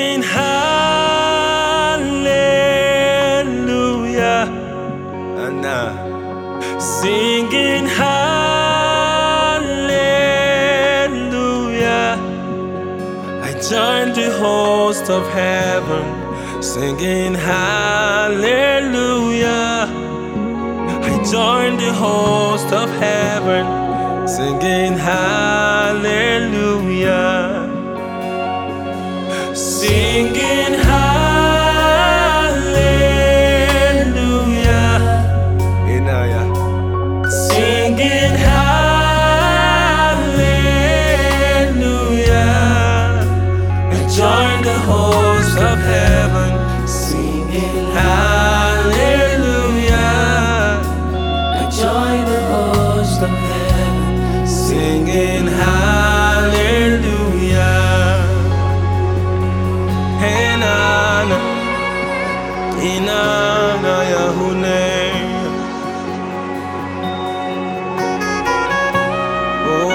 singing hallelujah, and singing hallelujah. I join the host of heaven, singing hallelujah. I join the host of heaven, singing hallelujah. Singing hallelujah, Inaya. Singing hallelujah. I join the host of heaven, singing hallelujah. I join the host of heaven, singing hallelujah. Inana Yahune. Oh,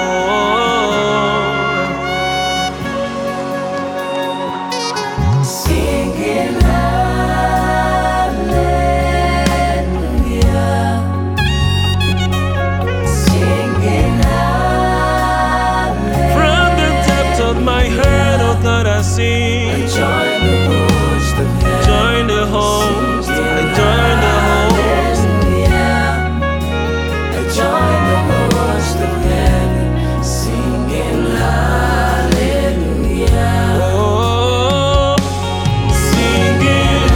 singing hallelujah, singing hallelujah. from the depths of my heart, oh God, I sing. I join the host of heaven, Join the host, I join the host. I join the host of heaven, singing hallelujah. Oh, singing.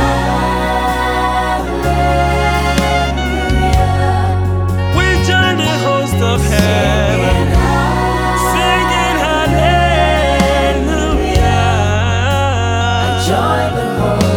Hallelujah. We join the host of heaven, singing hallelujah. Join the host.